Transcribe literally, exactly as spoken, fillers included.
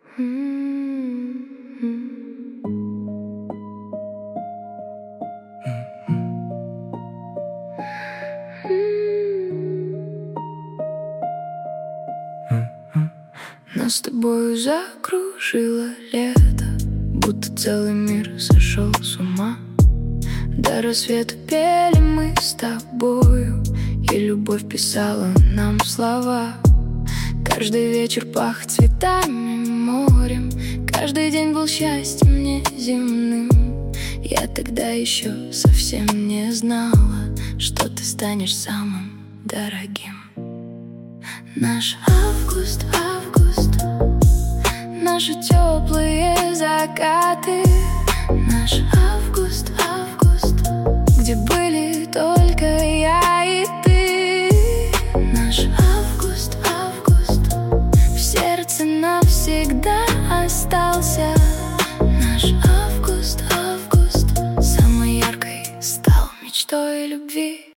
Нас с тобою закружило лето, будто целый мир сошел с ума. До рассвета пели мы с тобою, и любовь писала нам слова. Каждый вечер пах цветами, морем, каждый день был счастьем неземным. Я тогда еще совсем не знала, что ты станешь самым дорогим. Наш август, август, наши теплые закаты. Наш август, август, где были только я и ты. Наш август, август, в сердце навсегда остался. Наш август, август, самой яркой стал мечтой любви.